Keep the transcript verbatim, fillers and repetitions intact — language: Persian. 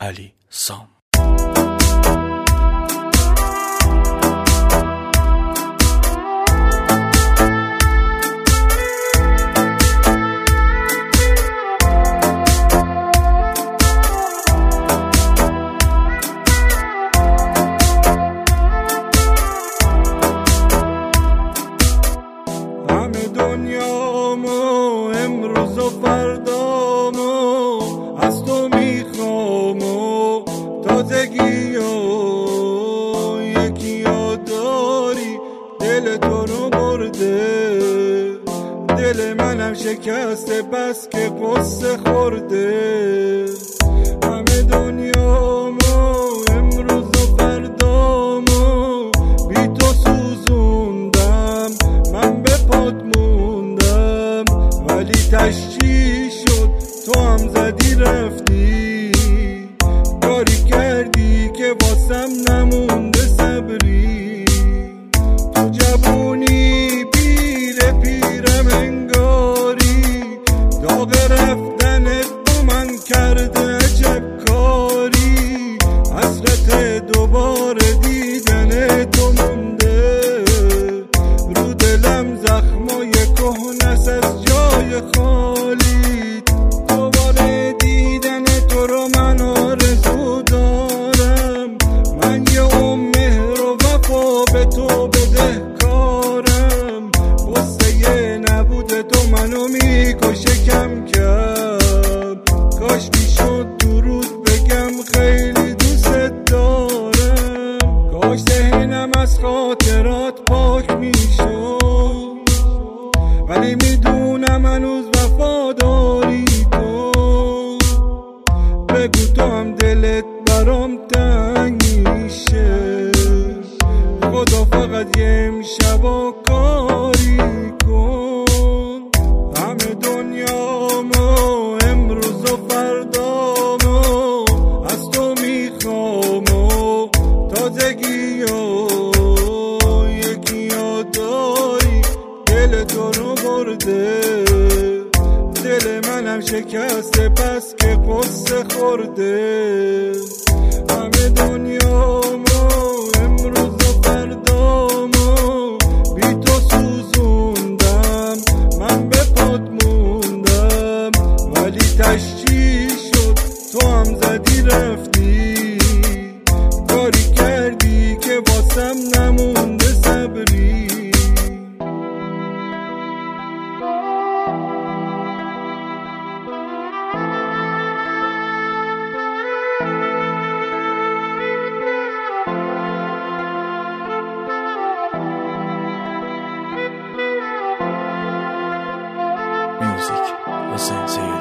علی سام. دنیامو امروز و فردامو از تو میخوام و تازگیو یکی یاد داری دل تو رو برده، دل منم شکسته بس که قصه خورده. همه دنیامو امروز و فردامو بی تو سوزوندم، من به پات موندم ولی تشجیع شد تو هم زدی رفتی، کاری کردی که واسم نمونده صبری. تو جوونی پیر پیرم انگاری، داغ رفتنت با من کرده عجب کاری، حسرت دوباره دیدن تو مونده رو دلم، زخمای کهنس از جای خالی، دوباره دیدن تو رو من آرزو دارم. من یه عمر مهر و وفا به تو بدهکارم، قصه نبوده تو منو میکشه کم کم، کاش میشد درود بگم خیلی دوست دارم، کاش ذهنم از خاطرات پاک میشد، ولی میدونم هنوز وفاداری کن. بگو تو هم دلت برام تنگ میشه، خدا فقط یه امشبا کاری کن. همه دنیامو امروز و فردامو از تو میخوام و تازگیو یکی یاد داری دل تو رو برده، دل منم شکسته بس که قصه خورده. همه دنیامو امروز و فردامو بی تو سوزوندم، من به پات موندم ولی تشجیع شد تو هم زدی رفتی، کاری کردی که واسم نمونده صبری. Music, Hussein Zia.